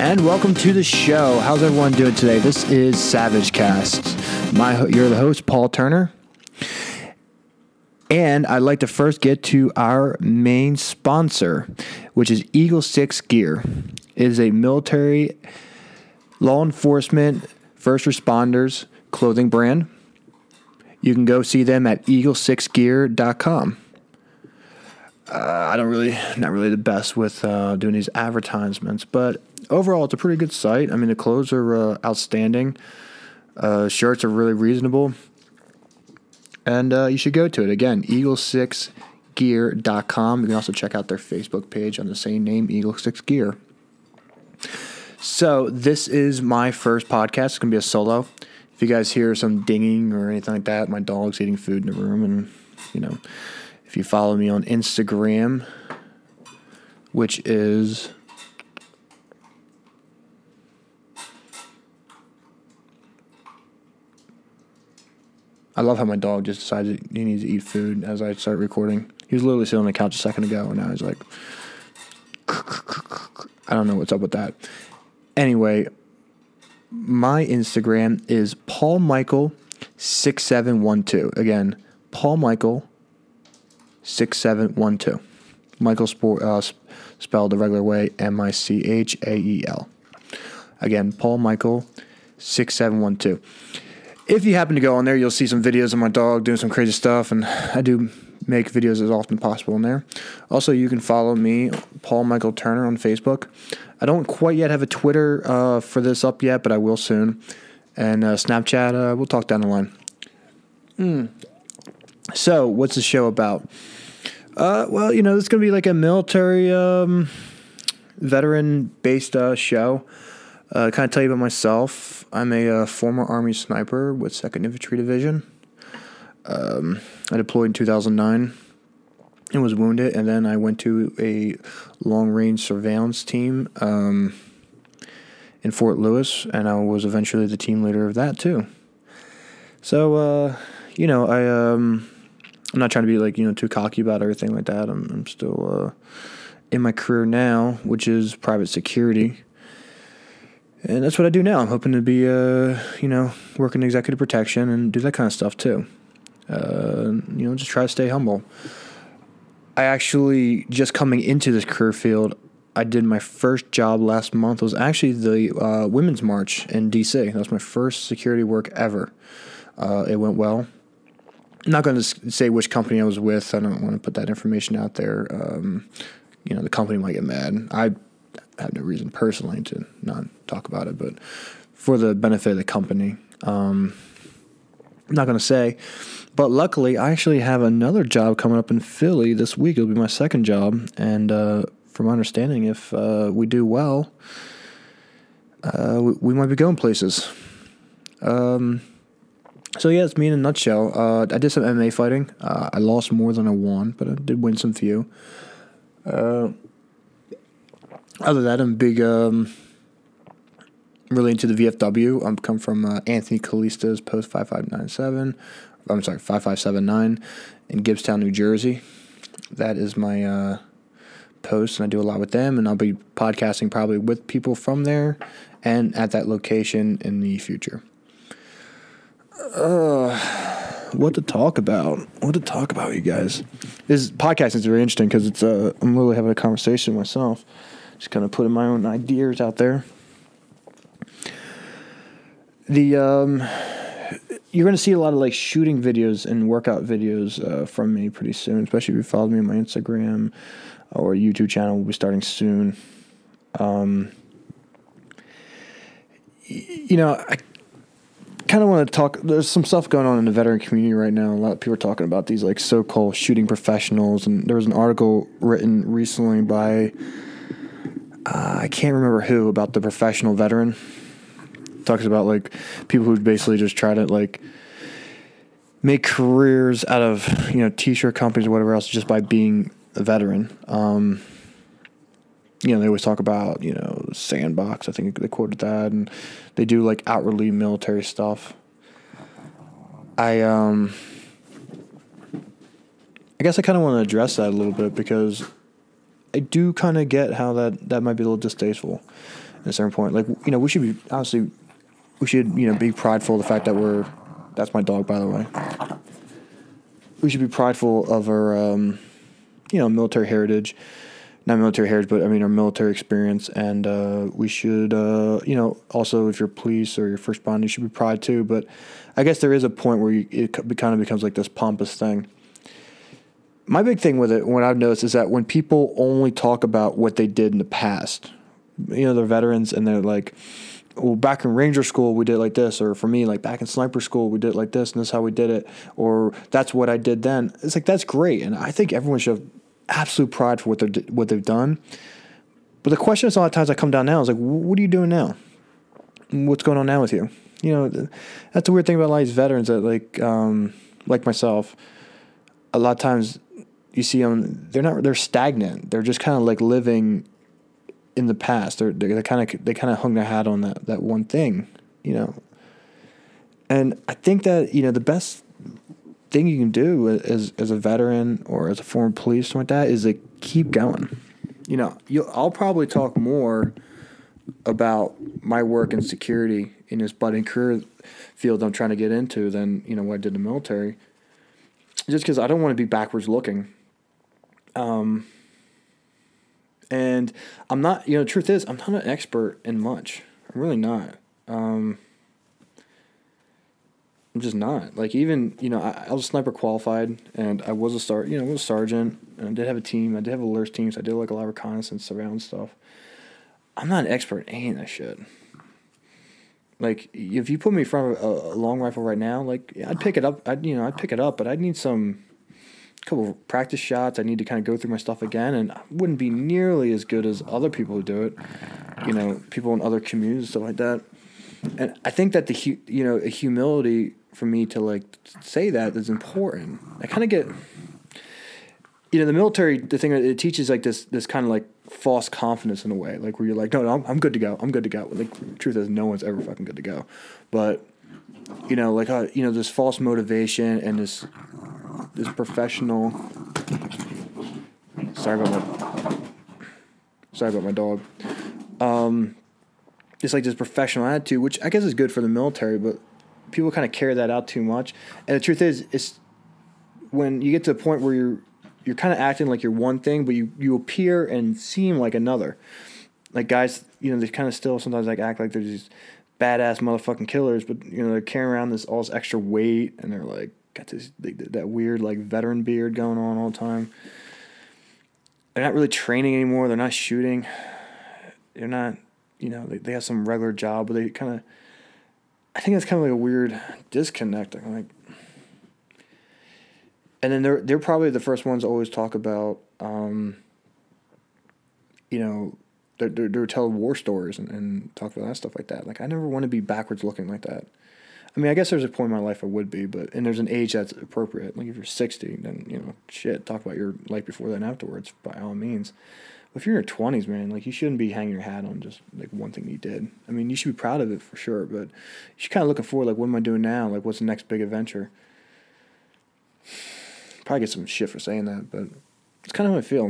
and welcome to the show. How's everyone doing today? This is Savage Cast. You're the host, Paul Turner. And I'd like to first get to our main sponsor, which is Eagle 6 Gear. It is a military, law enforcement, first responders clothing brand. You can go see them at eagle6gear.com. Not really the best with doing these advertisements, but overall it's a pretty good site. I mean, the clothes are outstanding. Shirts are really reasonable. And you should go to it. Again, eagle6gear.com. You can also check out their Facebook page on the same name, Eagle 6 Gear. So this is my first podcast. It's going to be a solo. If you guys hear some dinging or anything like that, my dog's eating food in the room. And, if you follow me on Instagram, which is I love how my dog just decided he needs to eat food as I start recording. He was literally sitting on the couch a second ago, and now he's like, I don't know what's up with that. Anyway, my Instagram is paulmichael6712. Again, paulmichael6712. Michael spelled the regular way, Michael. Again, paulmichael6712. If you happen to go on there, you'll see some videos of my dog doing some crazy stuff, and I do make videos as often as possible in there. Also, you can follow me, Paul Michael Turner, on Facebook. I don't quite yet have a Twitter for this up yet, but I will soon. And Snapchat, we'll talk down the line. So, what's the show about? This is going to be like a military veteran-based show. Kind of tell you about myself. I'm a former Army sniper with 2nd Infantry Division. I deployed in 2009 and was wounded, and then I went to a long-range surveillance team in Fort Lewis, and I was eventually the team leader of that too. So, I'm not trying to be too cocky about everything like that. I'm still in my career now, which is private security. And that's what I do now. I'm hoping to be, work in executive protection and do that kind of stuff too. Just try to stay humble. I actually, just coming into this career field, I did my first job last month. It was actually the Women's March in D.C. That was my first security work ever. It went well. I'm not going to say which company I was with. I don't want to put that information out there. The company might get mad. I have no reason personally to not talk about it, but for the benefit of the company, I'm not going to say. But luckily, I actually have another job coming up in Philly this week. It'll be my second job, and from my understanding, if we do well, we might be going places. So yeah, it's me in a nutshell. I did some MMA fighting. I lost more than I won, but I did win some few. Other than that, I'm big, really into the VFW. I'm come from Anthony Calista's Post 5579 in Gibbstown, New Jersey. That is my post, and I do a lot with them, and I'll be podcasting probably with people from there and at that location in the future. What to talk about, you guys? This podcasting is very interesting because it's I'm really having a conversation with myself, just kind of putting my own ideas out there. You're going to see a lot of shooting videos and workout videos from me pretty soon, especially if you follow me on my Instagram or YouTube channel. Will be starting soon. I kind of want to talk. There's some stuff going on in the veteran community right now. A lot of people are talking about these so-called shooting professionals, and there was an article written recently by I can't remember who about the professional veteran. Talks about people who basically just try to make careers out of t-shirt companies or whatever else just by being a veteran. They always talk about, Sandbox. I think they quoted that. And they do, outwardly military stuff. I guess I kind of want to address that a little bit because I do kind of get how that might be a little distasteful. at a certain point. Like, we should be, honestly, be prideful of the fact that that's my dog, by the way. We should be prideful of our, military heritage. Not military heritage, but I mean our military experience. And we should, also if you're police or you're first responder, you should be proud too. But I guess there is a point where it kind of becomes like this pompous thing. My big thing with it, what I've noticed, is that when people only talk about what they did in the past, they're veterans and they're like, well, back in Ranger School, we did it like this. Or for me, like back in Sniper School, we did it like this, and this is how we did it. Or that's what I did then. It's like, that's great. And I think everyone should have absolute pride for what they've done. But the question is, a lot of times I come down now, is like, what are you doing now? What's going on now with you? That's the weird thing about a lot of these veterans that like myself, a lot of times you see them, they're stagnant. They're just kind of like living in the past. They kind of hung their hat on that one thing, And I think that, the best thing you can do as a veteran or as a former police, something like that, is like keep going. I'll probably talk more about my work in security in this budding career field I'm trying to get into than, what I did in the military. Just because I don't want to be backwards looking. And I'm not, the truth is, I'm not an expert in much. I'm really not. I'm just not. Like, even, I was sniper qualified, and I was a sergeant, and I did have a team. I did have alerts teams. So I did like a lot of reconnaissance, surveillance stuff. I'm not an expert in any of that shit. Like, if you put me in front of a long rifle right now, like, I'd pick it up. I'd pick it up, but I'd need a couple of practice shots. I need to kind of go through my stuff again, and I wouldn't be nearly as good as other people who do it. People in other communities and stuff like that. And I think that a humility for me to like say that is important. I kind of get, the military, the thing it teaches like this kind of like false confidence in a way, like where you're like, no, I'm good to go. I'm good to go. Like, the truth is, no one's ever fucking good to go. But, this false motivation and this professional. Sorry about my dog. It's like this professional attitude, which I guess is good for the military, but people kind of carry that out too much. And the truth is, it's when you get to the point where you're kind of acting like you're one thing, but you appear and seem like another. Like guys, they kind of still sometimes like act like they're these badass motherfucking killers, but they're carrying around all this extra weight, and they're like got that weird like veteran beard going on all the time. They're not really training anymore. They're not shooting. They're not. They have some regular job, but they kind of, I think that's kind of like a weird disconnect. Like, and then they're probably the first ones to always talk about, they're telling war stories and talk about that stuff like that. Like, I never want to be backwards looking like that. I mean, I guess there's a point in my life I would be, and there's an age that's appropriate. Like, if you're 60, then, talk about your life before that and afterwards, by all means. If you're in your 20s, man, like, you shouldn't be hanging your hat on just like one thing you did. I mean, you should be proud of it for sure, but you should kind of looking forward, like, what am I doing now? Like, what's the next big adventure? Probably get some shit for saying that, but it's kind of how I feel.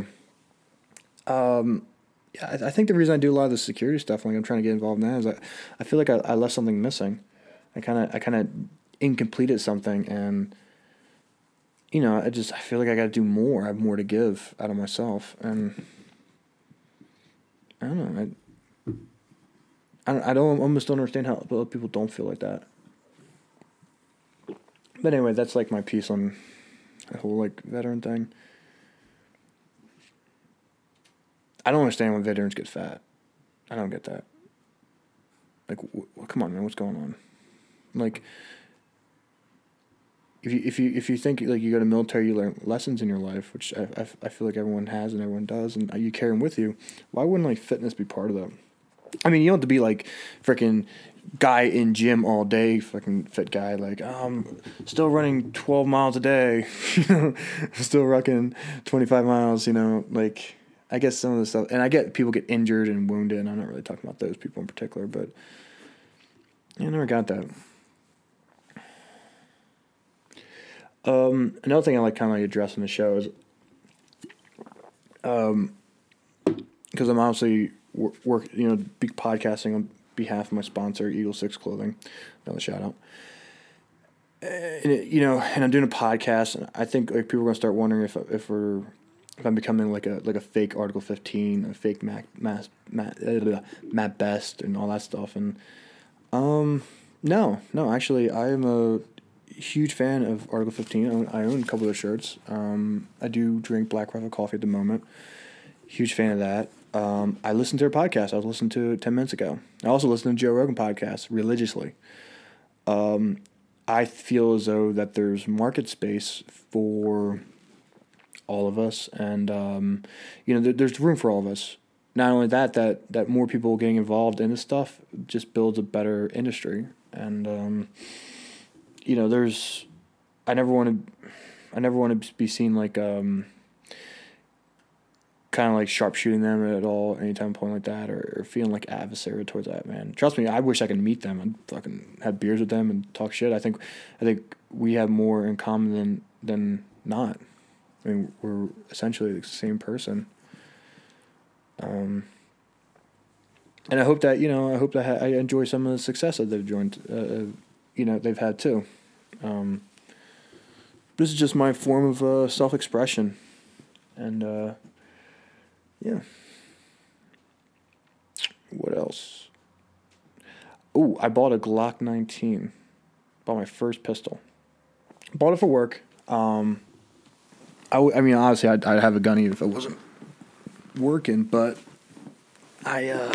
I think the reason I do a lot of the security stuff, like I'm trying to get involved now, is I feel like I left something missing. I kind of incompleted something, and I feel like I got to do more. I have more to give out of myself, and I don't know. I almost don't understand how other people don't feel like that. But anyway, that's like my piece on the whole like veteran thing. I don't understand when veterans get fat. I don't get that. Like, come on, man, what's going on? Like, if you think like you go to military, you learn lessons in your life, which I feel like everyone has and everyone does, and you carry them with you. Why wouldn't like fitness be part of that? I mean, you don't have to be like freaking guy in gym all day, fucking fit guy. Like, still running 12 miles a day, still rocking 25 miles. Like, I guess some of the stuff, and I get people get injured and wounded, and I'm not really talking about those people in particular, but I never got that. Another thing I like kind of like address in the show is, because I'm obviously work, be podcasting on behalf of my sponsor, Eagle 6 Clothing. Another shout out. And I'm doing a podcast, and I think like people are gonna start wondering if I'm becoming like a fake Article 15, a fake Matt Best, and all that stuff. And no, actually, I am a huge fan of Article 15. I own a couple of their shirts. I do drink Black Rifle coffee at the moment. Huge fan of that. I listened to their podcast. I was listening to it 10 minutes ago. I also listen to Joe Rogan podcast religiously. I feel as though that there's market space for all of us, and there's room for all of us. Not only that more people getting involved in this stuff just builds a better industry, and I never want to be seen like kind of like sharpshooting them at all anytime point like that, or feeling like adversary towards that, man. Trust me, I wish I could meet them and fucking have beers with them and talk shit. I think we have more in common than not. I mean, we're essentially the same person. And I hope that I enjoy some of the success that they've they've had too. This is just my form of self-expression, and yeah. What else? Oh, I bought a Glock 19. Bought my first pistol. Bought it for work. I mean, honestly, I'd have a gun even if it wasn't working, but I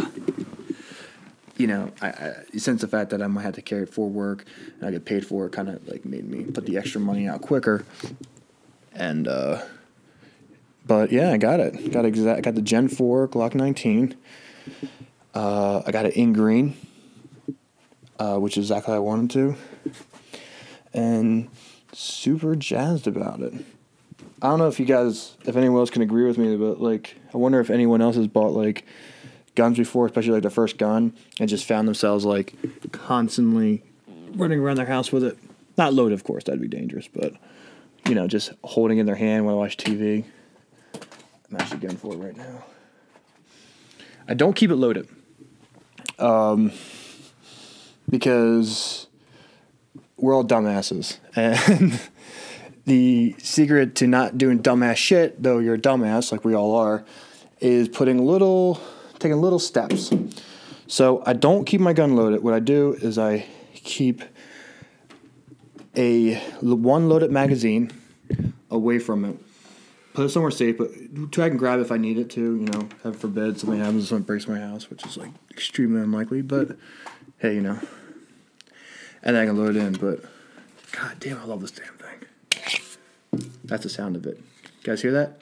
since the fact that I might have to carry it for work and I get paid for it, kind of like made me put the extra money out quicker. And but yeah, I got it. I got the Gen 4 Glock 19. I got it in green, which is exactly what I wanted to, and super jazzed about it. I don't know if anyone else can agree with me, but like, I wonder if anyone else has bought like guns before, especially like the first gun, and just found themselves like constantly running around their house with it. Not loaded, of course, that'd be dangerous, but just holding it in their hand when I watch TV. I'm actually going for it right now. I don't keep it loaded. Because we're all dumbasses. And the secret to not doing dumbass shit, though you're a dumbass like we all are, is taking little steps. So I don't keep my gun loaded. What I do is I keep one loaded magazine away from it. Put it somewhere safe, but I can grab it if I need it to, heaven forbid something happens, someone breaks my house, which is like extremely unlikely, but hey, and then I can load it in, but god damn, I love this damn thing. That's the sound of it. You guys hear that?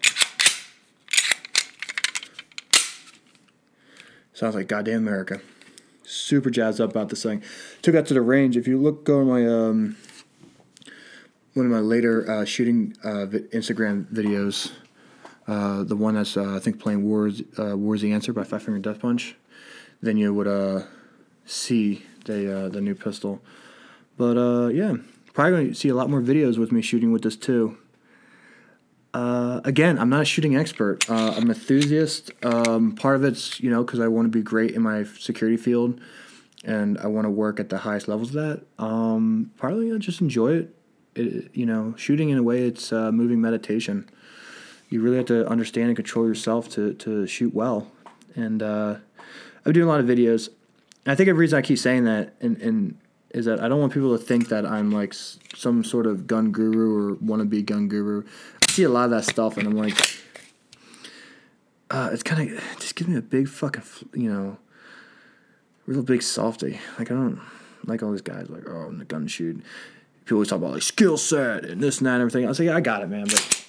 Sounds like goddamn America. Super jazzed up about this thing. Took that to the range. If you go on my one of my later shooting Instagram videos, the one that's I think playing War's the Answer by Five Finger Death Punch, then you would see the new pistol. But yeah, probably going to see a lot more videos with me shooting with this too. Again, I'm not a shooting expert. I'm an enthusiast. Part of it's because I want to be great in my security field, and I want to work at the highest levels of that. Partly I just enjoy it. Shooting in a way, it's moving meditation. You really have to understand and control yourself to shoot well. And I've been doing a lot of videos. And I think the reason I keep saying that is that I don't want people to think that I'm like some sort of gun guru or wannabe gun guru. I see a lot of that stuff, and I'm like, it's kind of just gives me a big fucking, real big softy. Like, I don't like all these guys like, oh, I'm the gun shoot. People always talk about like skill set and this and that and everything. I was like, yeah, I got it, man. But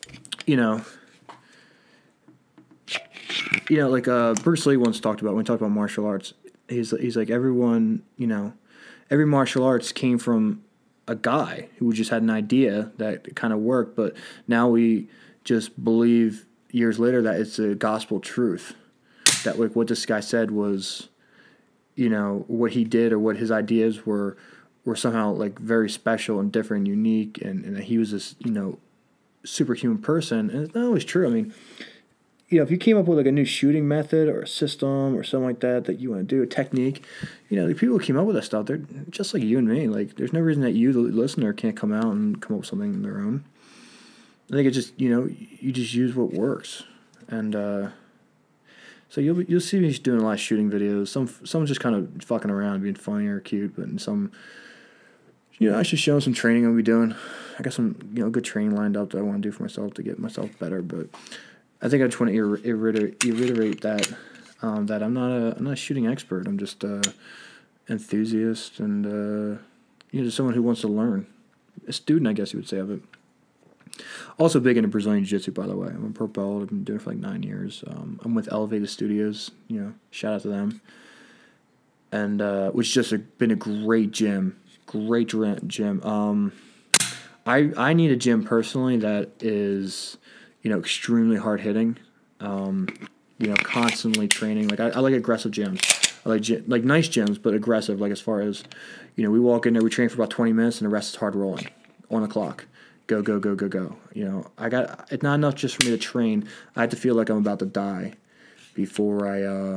like Bruce Lee once talked about when he talked about martial arts. He's like everyone, every martial arts came from a guy who just had an idea that kind of worked, but now we just believe years later that it's a gospel truth. That like what this guy said was, what he did or what his ideas were somehow like very special and different and unique, and that he was this, superhuman person. And it's not always true. I mean, if you came up with like a new shooting method or a system or something like that you want to do, a technique, the people who came up with that stuff, they're just like you and me. Like, there's no reason that you, the listener, can't come out and come up with something on their own. I think it's just, you just use what works. And so you'll see me doing a lot of shooting videos. Some just kind of fucking around, being funny or cute, but some, actually showing some training I'll be doing. I got some, good training lined up that I want to do for myself to get myself better, but I think I just want to reiterate that that I'm not a shooting expert. I'm just enthusiast and just someone who wants to learn, a student, I guess you would say, of it. Also big into Brazilian Jiu-Jitsu, by the way. I'm a purple belt. I've been doing it for like 9 years. I'm with Elevated Studios. Shout out to them. And which just been a great gym. Great gym. I need a gym personally that is, extremely hard hitting. Constantly training. Like I like aggressive gyms. I like nice gyms, but aggressive. Like as far as, we walk in there, we train for about 20 minutes, and the rest is hard rolling on the clock. Go. It's not enough just for me to train. I have to feel like I'm about to die before I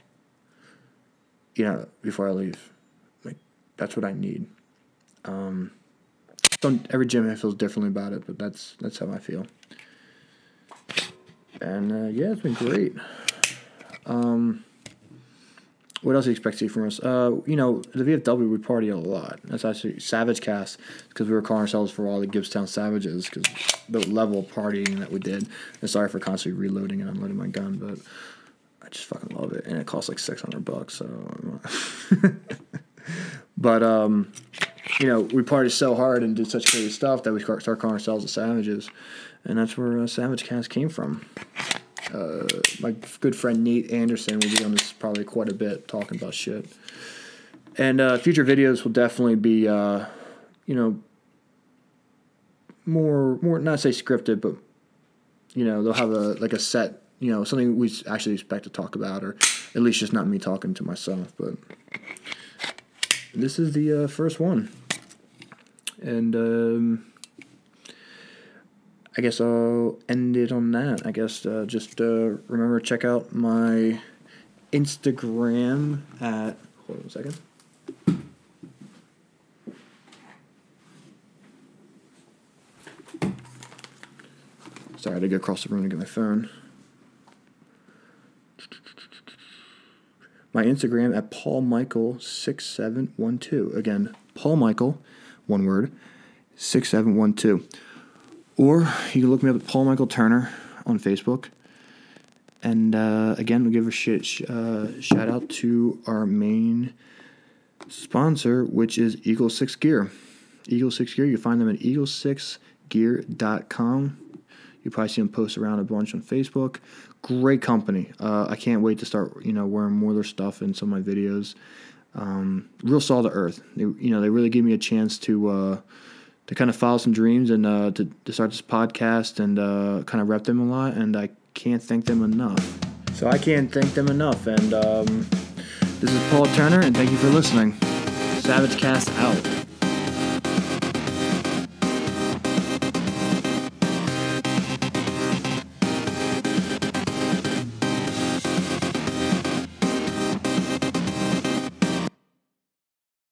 leave. Like, that's what I need. Every gym feels differently about it, but that's how I feel. And it's been great. What else do you expect to see from us? The VFW, we party a lot. That's actually Savage Cast, because we were calling ourselves for all the Gibbstown Savages, because the level of partying that we did. And sorry for constantly reloading and unloading my gun, but I just fucking love it. And it costs like $600, so. But, we partied so hard and did such crazy stuff that we start calling ourselves the Savages. And that's where Savage Cast came from. My good friend Nate Anderson will be on this probably quite a bit, talking about shit. And future videos will definitely be, more not say scripted, but they'll have a set, something we actually expect to talk about, or at least just not me talking to myself. But this is the first one, and I guess I'll end it on that. I guess just remember to check out my Instagram at... Hold on a second. Sorry, I had to go across the room to get my phone. My Instagram at PaulMichael6712. Again, Paul Michael, one word, 6712. Or you can look me up at Paul Michael Turner on Facebook. And again, we'll give a shout out to our main sponsor, which is Eagle 6 Gear. Eagle 6 Gear, you find them at eagle6gear.com. You probably see them post around a bunch on Facebook. Great company. I can't wait to start, wearing more of their stuff in some of my videos. Real salt of earth. They really give me a chance to kind of follow some dreams and to start this podcast and kind of rep them a lot, and I can't thank them enough. So I can't thank them enough, and this is Paul Turner, and thank you for listening. Savage Cast out.